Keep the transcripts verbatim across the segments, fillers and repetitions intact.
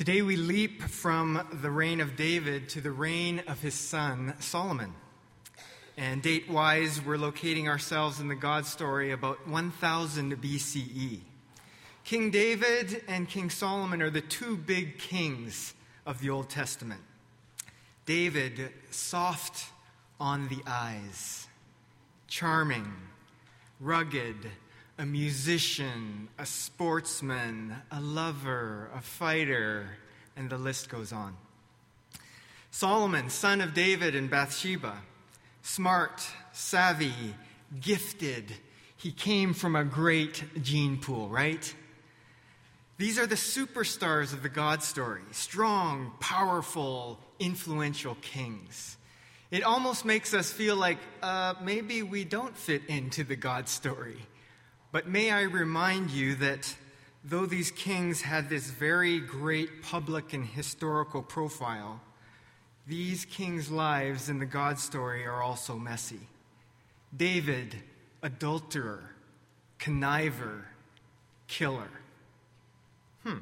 Today we leap from the reign of David to the reign of his son, Solomon. And date-wise, we're locating ourselves in the God story about one thousand B C E. King David and King Solomon are the two big kings of the Old Testament. David, soft on the eyes, charming, rugged, a musician, a sportsman, a lover, a fighter, and the list goes on. Solomon, son of David and Bathsheba, smart, savvy, gifted. He came from a great gene pool, right? These are the superstars of the God story, strong, powerful, influential kings. It almost makes us feel like uh, maybe we don't fit into the God story. But may I remind you that though these kings had this very great public and historical profile, these kings' lives in the God story are also messy. David, adulterer, conniver, killer. Hmm.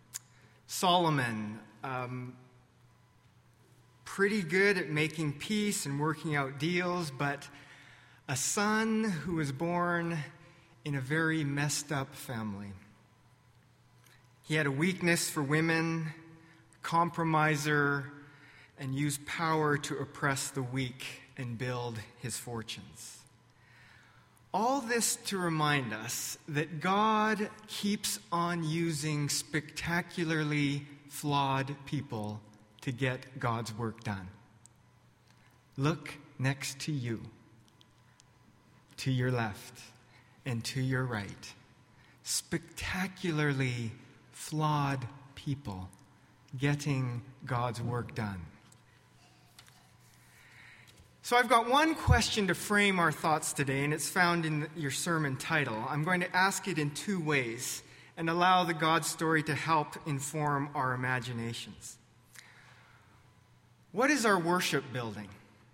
Solomon, um, pretty good at making peace and working out deals, but a son who was born in a very messed up family. He had a weakness for women, compromiser, and used power to oppress the weak and build his fortunes. All this to remind us that God keeps on using spectacularly flawed people to get God's work done. Look next to you, to your left, and to your right. Spectacularly flawed people getting God's work done. So I've got one question to frame our thoughts today, and it's found in your sermon title. I'm going to ask it in two ways and allow the God story to help inform our imaginations. What is our worship building?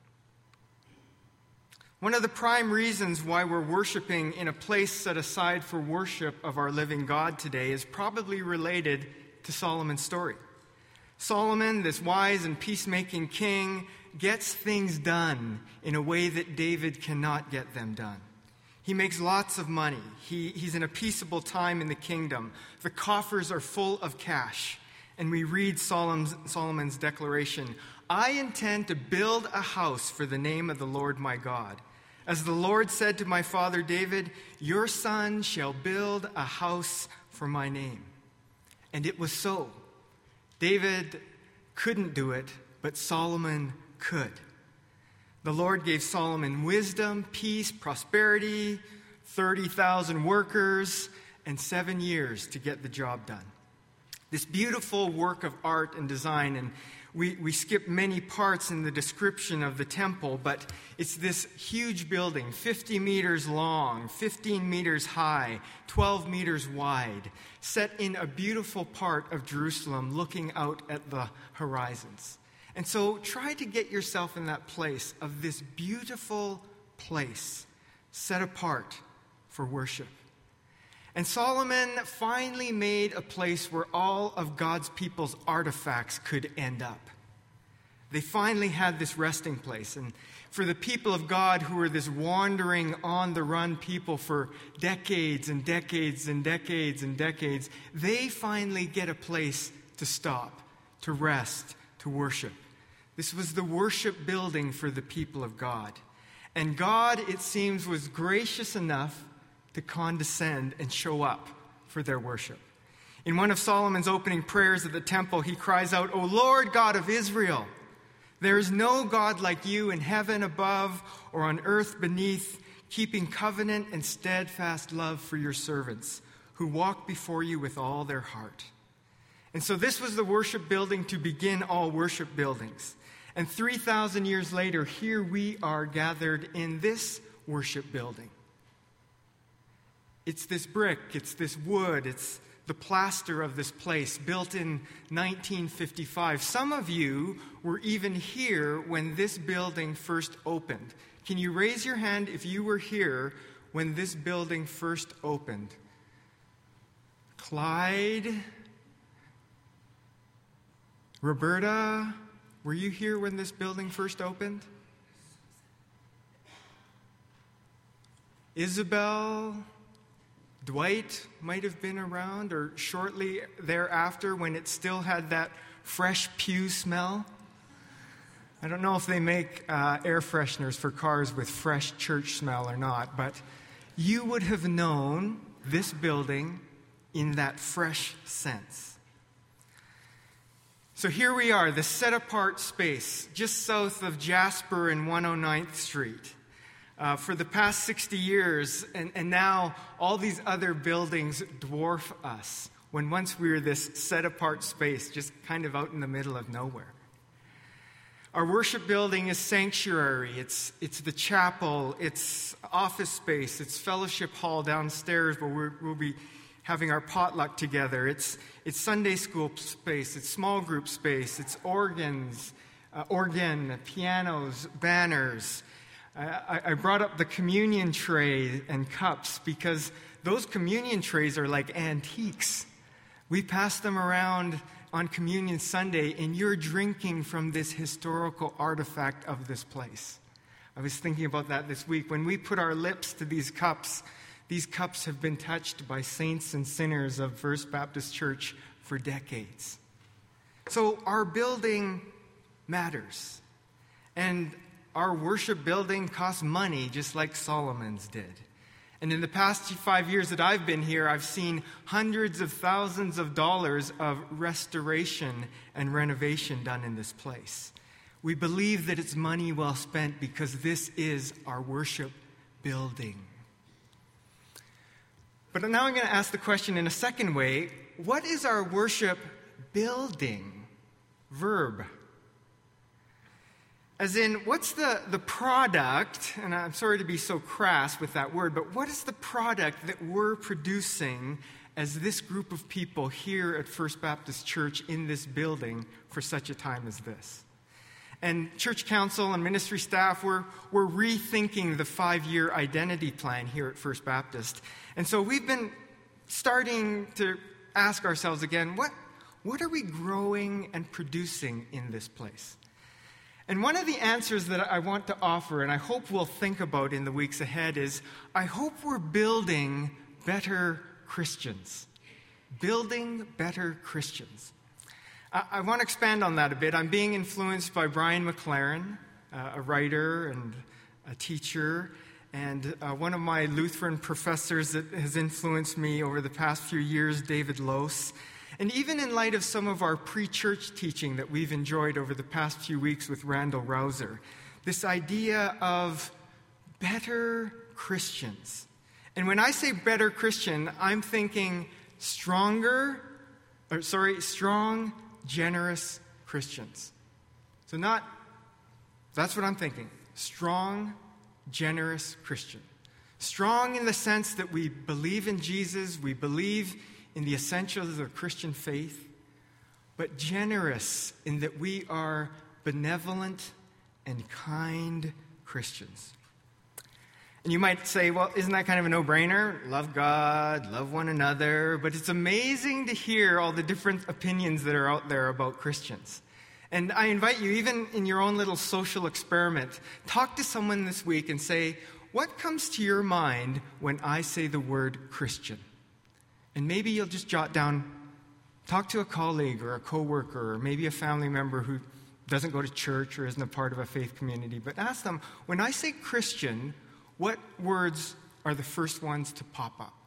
One of the prime reasons why we're worshiping in a place set aside for worship of our living God today is probably related to Solomon's story. Solomon, this wise and peacemaking king, gets things done in a way that David cannot get them done. He makes lots of money. He, he's in a peaceable time in the kingdom. The coffers are full of cash. And we read Solomon's, Solomon's declaration, "I intend to build a house for the name of the Lord my God. As the Lord said to my father David, your son shall build a house for my name." And it was so. David couldn't do it, but Solomon could. The Lord gave Solomon wisdom, peace, prosperity, thirty thousand workers, and seven years to get the job done. This beautiful work of art and design, and we, we skip many parts in the description of the temple, but it's this huge building, fifty meters long, fifteen meters high, twelve meters wide, set in a beautiful part of Jerusalem looking out at the horizons. And so try to get yourself in that place of this beautiful place set apart for worship. And Solomon finally made a place where all of God's people's artifacts could end up. They finally had this resting place. And for the people of God who were this wandering, on-the-run people for decades and decades and decades and decades, they finally get a place to stop, to rest, to worship. This was the worship building for the people of God. And God, it seems, was gracious enough to condescend and show up for their worship. In one of Solomon's opening prayers at the temple, he cries out, "O Lord God of Israel, there is no God like you in heaven above or on earth beneath, keeping covenant and steadfast love for your servants, who walk before you with all their heart." And so this was the worship building to begin all worship buildings. And three thousand years later, here we are gathered in this worship building. It's this brick, it's this wood, it's the plaster of this place, built in nineteen fifty-five. Some of you were even here when this building first opened. Can you raise your hand if you were here when this building first opened? Clyde, Roberta, were you here when this building first opened? Isabel, Dwight might have been around, or shortly thereafter when it still had that fresh pew smell. I don't know if they make uh, air fresheners for cars with fresh church smell or not, but you would have known this building in that fresh sense. So here we are, the set-apart space just south of Jasper and one oh ninth Street. Uh, for the past sixty years, and, and now all these other buildings dwarf us, when once we were this set-apart space just kind of out in the middle of nowhere. Our worship building is sanctuary. It's, it's the chapel. It's office space. It's fellowship hall downstairs where we're, we'll be having our potluck together. It's, it's Sunday school space. It's small group space. It's organs, uh, organ, pianos, banners. I, I brought up the communion tray and cups because those communion trays are like antiques. We pass them around on Communion Sunday, and you're drinking from this historical artifact of this place. I was thinking about that this week. When we put our lips to these cups, these cups have been touched by saints and sinners of First Baptist Church for decades. So our building matters. And our worship building costs money, just like Solomon's did. And in the past five years that I've been here, I've seen hundreds of thousands of dollars of restoration and renovation done in this place. We believe that it's money well spent because this is our worship building. But now I'm going to ask the question in a second way. What is our worship building? Verb. As in, what's the, the product, and I'm sorry to be so crass with that word, but what is the product that we're producing as this group of people here at First Baptist Church in this building for such a time as this? And church council and ministry staff, we're, we're rethinking the five-year identity plan here at First Baptist. And so we've been starting to ask ourselves again, what, what are we growing and producing in this place? And one of the answers that I want to offer, and I hope we'll think about in the weeks ahead, is I hope we're building better Christians. Building better Christians. I, I want to expand on that a bit. I'm being influenced by Brian McLaren, uh, a writer and a teacher, and uh, one of my Lutheran professors that has influenced me over the past few years, David Lose. And even in light of some of our pre-church teaching that we've enjoyed over the past few weeks with Randall Rouser, this idea of better Christians. And when I say better Christian, I'm thinking stronger, or sorry, strong, generous Christians. So not, that's what I'm thinking. Strong, generous Christian. Strong in the sense that we believe in Jesus, we believe in the essentials of Christian faith, but generous in that we are benevolent and kind Christians. And you might say, well, isn't that kind of a no-brainer? Love God, love one another. But it's amazing to hear all the different opinions that are out there about Christians. And I invite you, even in your own little social experiment, talk to someone this week and say, what comes to your mind when I say the word Christian? And maybe you'll just jot down, talk to a colleague or a coworker or maybe a family member who doesn't go to church or isn't a part of a faith community. But ask them, when I say Christian, what words are the first ones to pop up?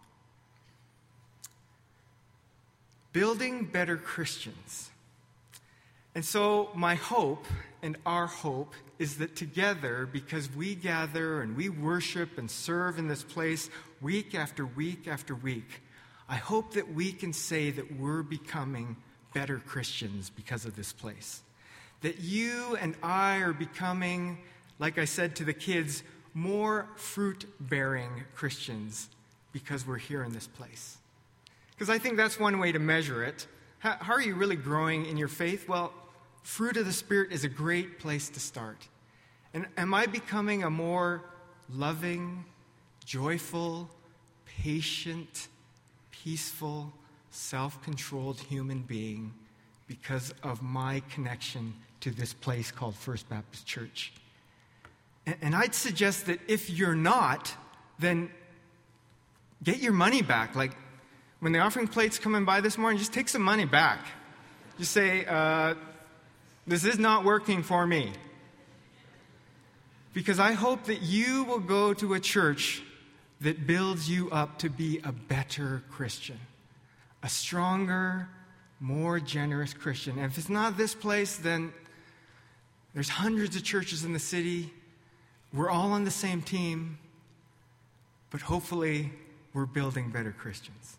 Building better Christians. And so my hope and our hope is that together, because we gather and we worship and serve in this place week after week after week, I hope that we can say that we're becoming better Christians because of this place. That you and I are becoming, like I said to the kids, more fruit-bearing Christians because we're here in this place. Because I think that's one way to measure it. How, how are you really growing in your faith? Well, fruit of the Spirit is a great place to start. And am I becoming a more loving, joyful, patient, peaceful, self-controlled human being because of my connection to this place called First Baptist Church. And, and I'd suggest that if you're not, then get your money back. Like, when the offering plate's coming by this morning, just take some money back. Just say, uh, this is not working for me. Because I hope that you will go to a church that builds you up to be a better Christian, a stronger, more generous Christian. And if it's not this place, then there's hundreds of churches in the city. We're all on the same team, but hopefully we're building better Christians.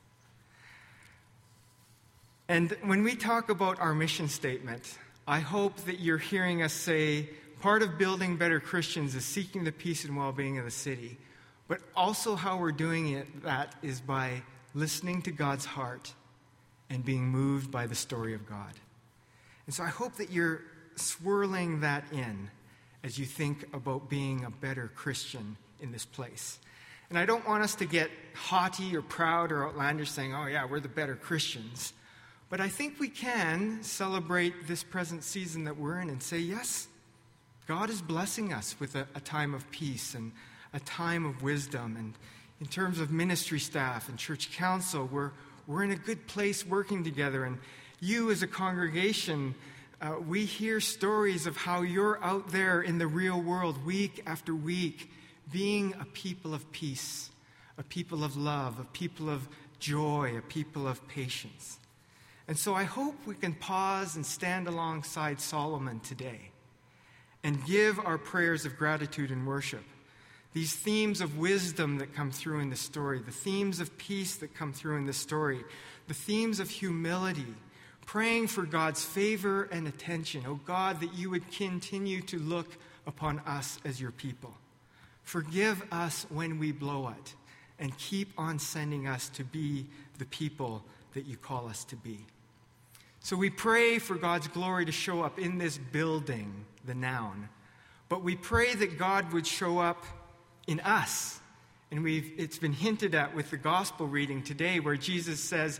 And when we talk about our mission statement, I hope that you're hearing us say part of building better Christians is seeking the peace and well-being of the city. But also how we're doing it, that is by listening to God's heart and being moved by the story of God. And so I hope that you're swirling that in as you think about being a better Christian in this place. And I don't want us to get haughty or proud or outlandish saying, oh yeah, we're the better Christians. But I think we can celebrate this present season that we're in and say, yes, God is blessing us with a, a time of peace and a time of wisdom. And in terms of ministry staff and church council, we're, we're in a good place working together. And you as a congregation, uh, we hear stories of how you're out there in the real world week after week, being a people of peace, a people of love, a people of joy, a people of patience. And so I hope we can pause and stand alongside Solomon today and give our prayers of gratitude and worship. These themes of wisdom that come through in the story, the themes of peace that come through in the story, the themes of humility, praying for God's favor and attention. Oh God, that you would continue to look upon us as your people. Forgive us when we blow it, and keep on sending us to be the people that you call us to be. So we pray for God's glory to show up in this building, the noun. But we pray that God would show up in us. And we've it's been hinted at with the gospel reading today where Jesus says,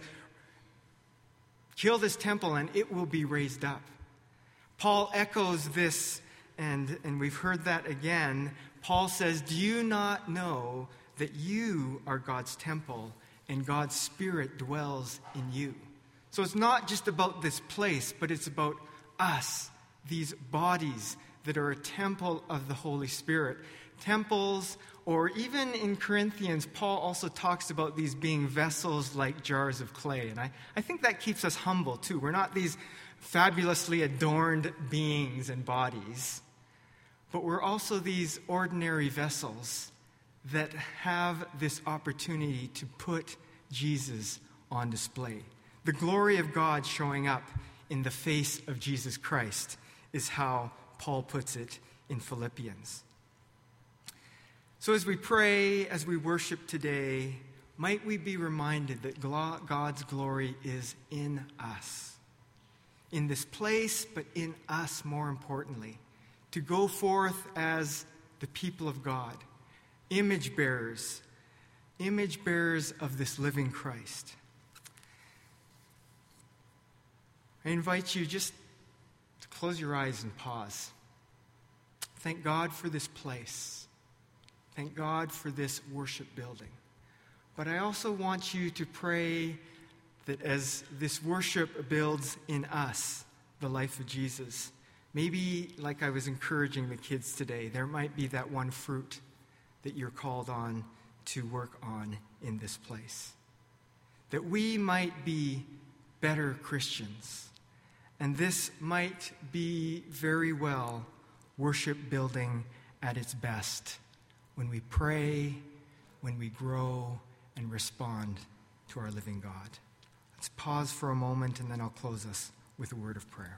kill this temple and it will be raised up. Paul echoes this, and, and we've heard that again. Paul says, do you not know that you are God's temple and God's Spirit dwells in you? So it's not just about this place, but it's about us, these bodies that are a temple of the Holy Spirit. Temples, or even in Corinthians, Paul also talks about these being vessels like jars of clay. And I, I think that keeps us humble too. We're not these fabulously adorned beings and bodies, but we're also these ordinary vessels that have this opportunity to put Jesus on display. The glory of God showing up in the face of Jesus Christ is how Paul puts it in Philippians. So as we pray, as we worship today, might we be reminded that God's glory is in us. In this place, but in us more importantly. To go forth as the people of God, image bearers, image bearers of this living Christ. I invite you just to close your eyes and pause. Thank God for this place. Thank God for this worship building. But I also want you to pray that as this worship builds in us the life of Jesus, maybe like I was encouraging the kids today, there might be that one fruit that you're called on to work on in this place. That we might be better Christians. And this might be very well worship building at its best when we pray, when we grow and respond to our living God. Let's pause for a moment and then I'll close us with a word of prayer.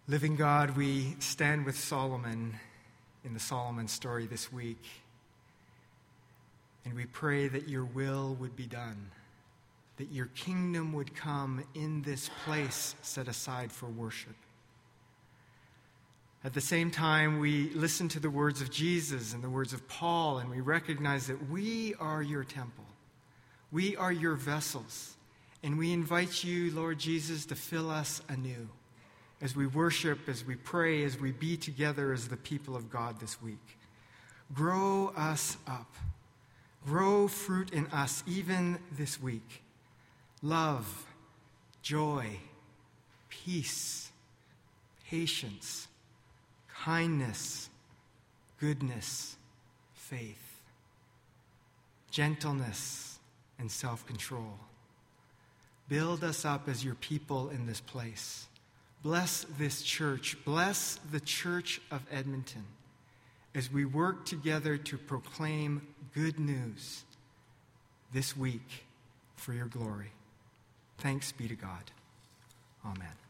Living God, we stand with Solomon in the Solomon story this week, and we pray that your will would be done, that your kingdom would come in this place set aside for worship. At the same time, we listen to the words of Jesus and the words of Paul, and we recognize that we are your temple. We are your vessels, and we invite you, Lord Jesus, to fill us anew as we worship, as we pray, as we be together as the people of God this week. Grow us up. Grow fruit in us even this week. Love, joy, peace, patience, kindness, goodness, faith, gentleness, and self-control. Build us up as your people in this place. Bless this church. Bless the church of Edmonton as we work together to proclaim good news this week for your glory. Thanks be to God. Amen.